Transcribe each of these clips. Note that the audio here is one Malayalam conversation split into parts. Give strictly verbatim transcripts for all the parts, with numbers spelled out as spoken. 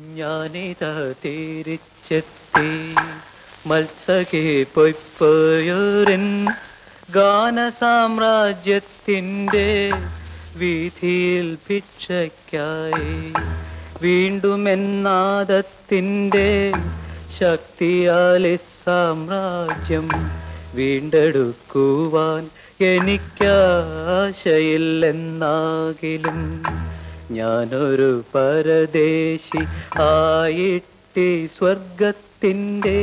ഞാനിതാ തിരിച്ചെത്തി മത്സകെ പൊയ്പോയോരൻ ഗാന സാമ്രാജ്യത്തിൻ്റെ വീഥിയിൽ ഭിക്ഷയ്ക്കായി. വീണ്ടും എന്നാദത്തിൻ്റെ ശക്തിയാൽ സാമ്രാജ്യം വീണ്ടെടുക്കുവാൻ എനിക്കാശയില്ലെന്നാകിലും ഞാനൊരു പരദേശി ആയിട്ടി സ്വർഗത്തിൻ്റെ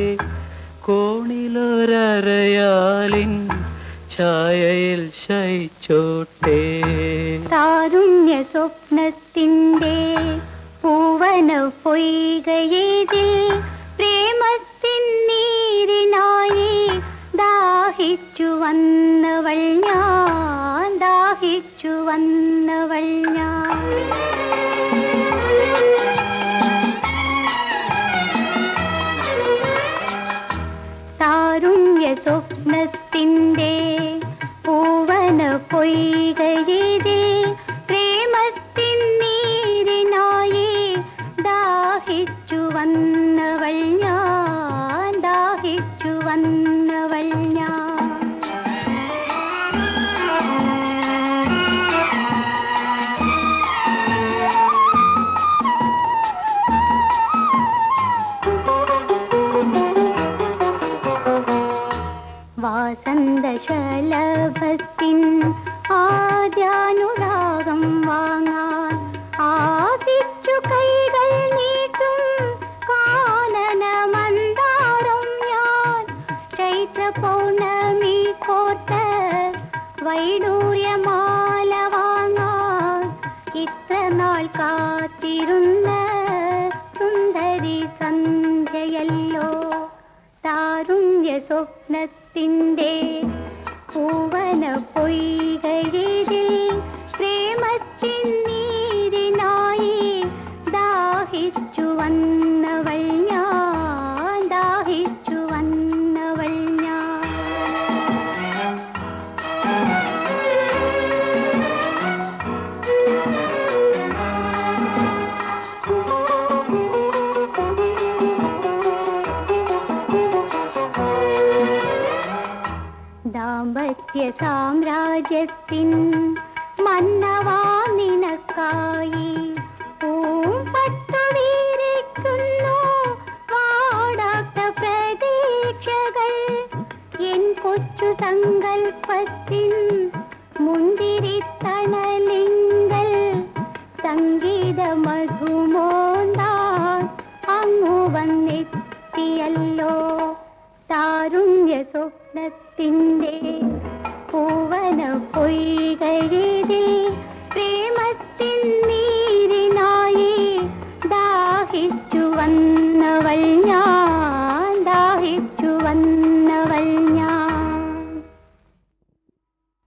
കോണിലൊരരയാലിൻ ഛായയിൽ ശയിച്ചോട്ടെ. താരുണ്യ സ്വപ്നത്തിൻ്റെ പൂവന പൊയ്കയേതിൽ പ്രേമത്തിൻ നീരിനായി ദാഹിച്ചു വന്നവൾ ഞാൻ, ദാഹിച്ചു വന്നവൾ ഞാൻ. താരുണ്യ സ്വപ്നത്തിൻ്റെ പൂവന പൊയ്കയേതിൽ പ്രേമത്തിൻ നീരിനായി ദാഹിച്ചു വന്നവൾ ഞാൻ, ദാഹിച്ചു വന്നവൾ ഞാൻ. വാസന്തശലഭത്തിൻ ആദ്യാനുരാഗം വാങ്ങാൻ ആദിച്ചു കൈകൾ നീട്ടും കാനന മന്ദാരം ഞാൻ. ചൈത്ര പൗർണമി കോർത്ത വൈഡൂര്യമാല വാങ്ങാൻ ഇത്ര നാൾ കാത്തിരുന്ന സുന്ദരി സന്ധ്യയല്ലോ. താരുണ്യ സ്വപ്നത്തിൻ്റെ പൂവന പൊയ്കയേതിൽ പ്രേമത്തിൻ നീരിനായി ദാഹിച്ചു വന്നവൾ ഞാൻ, ദാഹിച്ചു വന്നവൾ ഞാൻ. ദാമ്പത്യ സാമ്രാജ്യത്തിൻ മന്നവാ നിനക്കായി പൂമ്പട്ടു വീരിക്കുന്നു വാടാത്ത പ്രതീക്ഷകൾ. എൻ കൊച്ചു സങ്കൽപ്പത്തിൻ മുന്തിരിത്തണലിങ്കൽ സംഗീത മധുമോന്താൻ അങ്ങു വന്നെത്തിയല്ലോ. താരുണ്യ സ്വപ്നത്തിൻ്റെ പൂവന പൊയ്കയെ